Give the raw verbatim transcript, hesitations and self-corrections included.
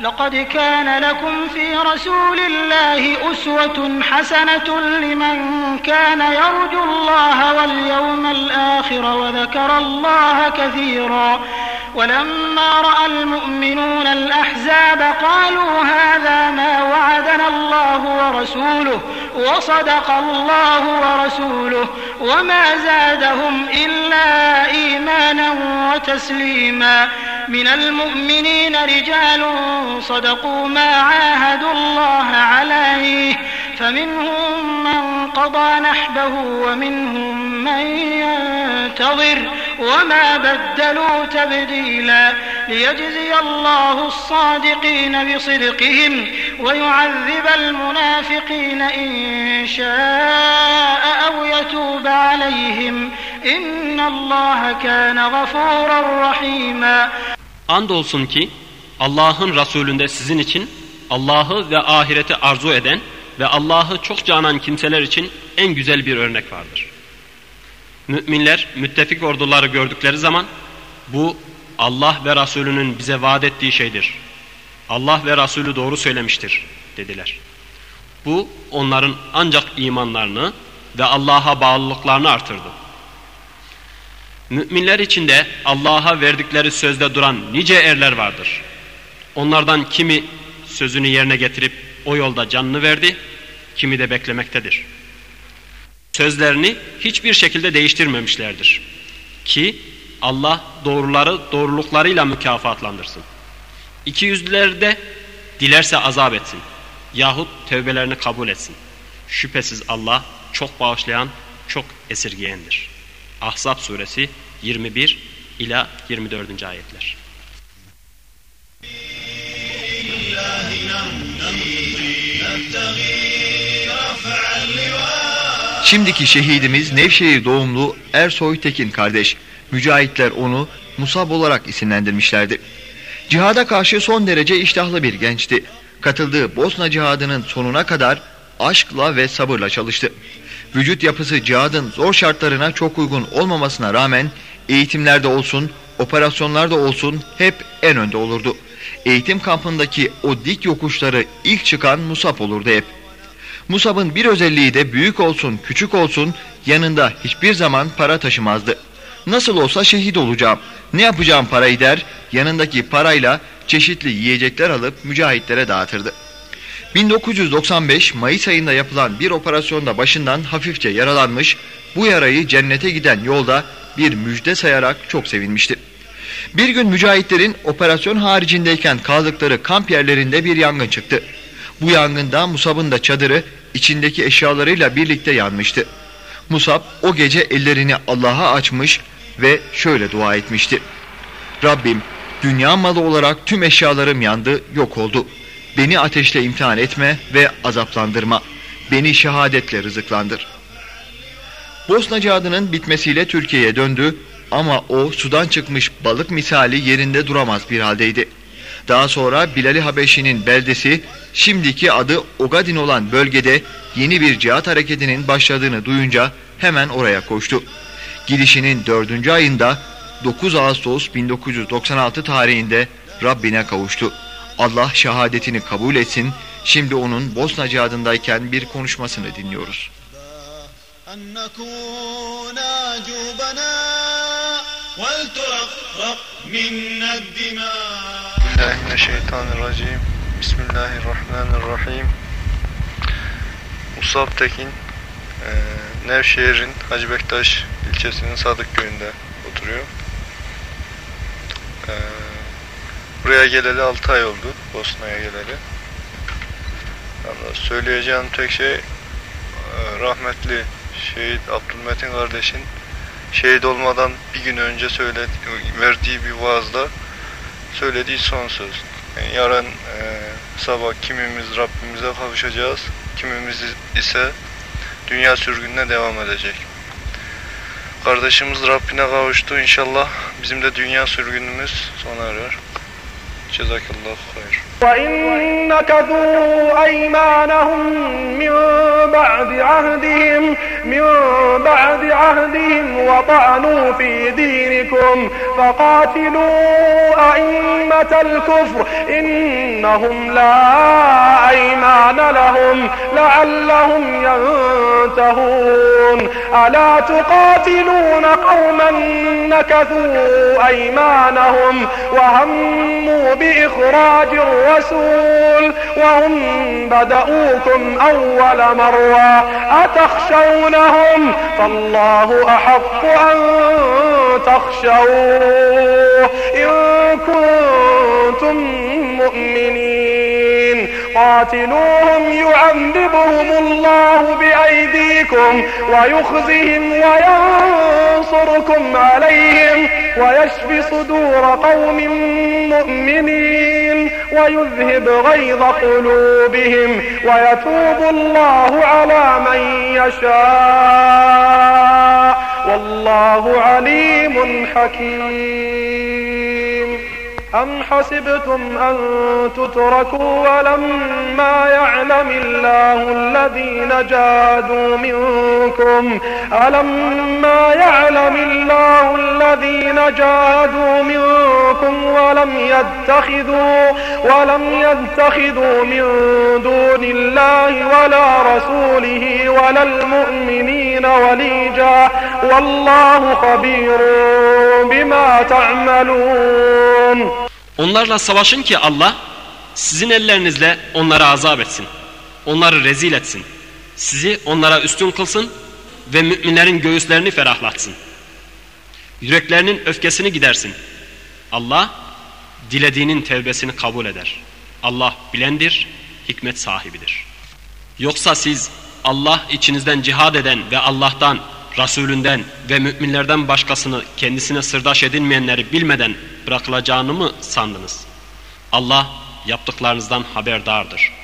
لقد كان لكم في رسول الله أسوة حسنة لمن كان يرجو الله واليوم الآخر وذكر الله كثيرا ولما رأى المؤمنون الأحزاب قالوا هذا ما وعدنا الله ورسوله وصدق الله ورسوله وما زادهم إلا إيمانا وتسليما من المؤمنين رجال صدقوا ما عاهدوا الله عليه فمنهم من قضى نحبه ومنهم من ينتظر وما بدلوا تبديلا ليجزي الله الصادقين بصدقهم ويعذب المنافقين إن شاء أو يتوب عليهم إن الله كان غفورا رحيما. Andolsun ki Allah'ın Resulünde sizin için Allah'ı ve ahireti arzu eden ve Allah'ı çok canan kimseler için en güzel bir örnek vardır. Müminler müttefik orduları gördükleri zaman bu Allah ve Resulünün bize vaat ettiği şeydir. Allah ve Resulü doğru söylemiştir dediler. Bu onların ancak imanlarını ve Allah'a bağlılıklarını artırdı. Müminler içinde Allah'a verdikleri sözde duran nice erler vardır. Onlardan kimi sözünü yerine getirip o yolda canını verdi, kimi de beklemektedir. Sözlerini hiçbir şekilde değiştirmemişlerdir. Ki Allah doğruları doğruluklarıyla mükafatlandırsın. İkiyüzlüleri de dilerse azap etsin yahut tövbelerini kabul etsin. Şüphesiz Allah çok bağışlayan, çok esirgeyendir. Ahzab suresi yirmi bir ila yirmi dördüncü ayetler. Şimdiki şehidimiz Nevşehir doğumlu Ersoy Tekin kardeş. Mücahitler onu Musab olarak isimlendirmişlerdi. Cihada karşı son derece iştahlı bir gençti. Katıldığı Bosna cihadının sonuna kadar aşkla ve sabırla çalıştı. Vücut yapısı cihadın zor şartlarına çok uygun olmamasına rağmen eğitimlerde olsun, operasyonlarda olsun hep en önde olurdu. Eğitim kampındaki o dik yokuşları ilk çıkan Musab olurdu hep. Musab'ın bir özelliği de büyük olsun küçük olsun yanında hiçbir zaman para taşımazdı. Nasıl olsa şehit olacağım, ne yapacağım parayı der, yanındaki parayla çeşitli yiyecekler alıp mücahitlere dağıtırdı. bin dokuz yüz doksan beş Mayıs ayında yapılan bir operasyonda başından hafifçe yaralanmış, bu yarayı cennete giden yolda bir müjde sayarak çok sevinmişti. Bir gün mücahitlerin operasyon haricindeyken kaldıkları kamp yerlerinde bir yangın çıktı. Bu yangında Musab'ın da çadırı içindeki eşyalarıyla birlikte yanmıştı. Musab o gece ellerini Allah'a açmış ve şöyle dua etmişti. Rabbim, dünya malı olarak tüm eşyalarım yandı, yok oldu. Beni ateşle imtihan etme ve azaplandırma. Beni şehadetle rızıklandır. Bosna cihadının bitmesiyle Türkiye'ye döndü ama o sudan çıkmış balık misali yerinde duramaz bir haldeydi. Daha sonra Bilal-i Habeşi'nin beldesi, şimdiki adı Ogadin olan bölgede yeni bir cihat hareketinin başladığını duyunca hemen oraya koştu. Gidişinin dördüncü ayında dokuz Ağustos bin dokuz yüz doksan altı tarihinde Rabbine kavuştu. Allah şehadetini kabul etsin. Şimdi onun Bosna cihadındayken bir konuşmasını dinliyoruz. Bismillahirrahmanirrahim. Bismillahirrahmanirrahim. Musab Tekin, e, Nevşehir'in Hacı Bektaş ilçesinin Sadık köyünde oturuyor. E, buraya geleli altı ay oldu, Bosna'ya geleli. Yani söyleyeceğim tek şey, e, rahmetli şehit Abdülmetin kardeşin şehit olmadan bir gün önce söyledi, verdiği bir vaazda söylediği son söz. Yani yarın e, sabah kimimiz Rabbimize kavuşacağız, kimimiz ise dünya sürgününe devam edecek. Kardeşimiz Rabbine kavuştu, inşallah bizim de dünya sürgünümüz sona erer. Cezakallahu hayır. وَإِنْ نَكَثُوا أَيْمَانَهُمْ مِنْ بَعْدِ عَهْدِهِمْ مِنْ بَعْدِ عَهْدِهِمْ وَطَعَنُوا فِي دِينِكُمْ فَقَاتِلُوا أَئِمَّةَ الْكُفْرِ إِنَّهُمْ لَا أَيْمَانَ لَهُمْ لَعَلَّهُمْ يَنْتَهُونَ أَلَا تُقَاتِلُونَ قَوْمًا نَكَثُوا أَيْمَانَهُمْ وَهَمُّوا بِإِخْرَاجِ الرَّسُولِ وَهُمْ بَدَؤُوكُمْ أَوَّلَ مَرَّةٍ أَتَخْشَوْنَهُمْ فَاللَّهُ أَحَقُّ أَن تَخْشَوْهُ إِن كُنتُم مُّؤْمِنِينَ قاتلوهم يعذبهم الله بأيديكم ويخزهم وينصركم عليهم ويشف صدور قوم مؤمنين ويذهب غيظ قلوبهم ويتوب الله على من يشاء والله عليم حكيم. أم حسبتم أن تتركوا ولما يعلم الله الذين جاهدوا منكم ألما يعلم الله الذين جاهدوا منكم ولم يتخذوا ولم يتخذوا من دون الله ولا رسوله ولا المؤمنين وليجا والله خبير بما تعملون. Onlarla savaşın ki Allah sizin ellerinizle onları azap etsin. Onları rezil etsin. Sizi onlara üstün kılsın ve müminlerin göğüslerini ferahlatsın. Yüreklerinin öfkesini gidersin. Allah dilediğinin tevbesini kabul eder. Allah bilendir, hikmet sahibidir. Yoksa siz Allah içinizden cihad eden ve Allah'tan, Resulünden ve müminlerden başkasını kendisine sırdaş edinmeyenleri bilmeden bırakılacağını mı sandınız? Allah yaptıklarınızdan haberdardır.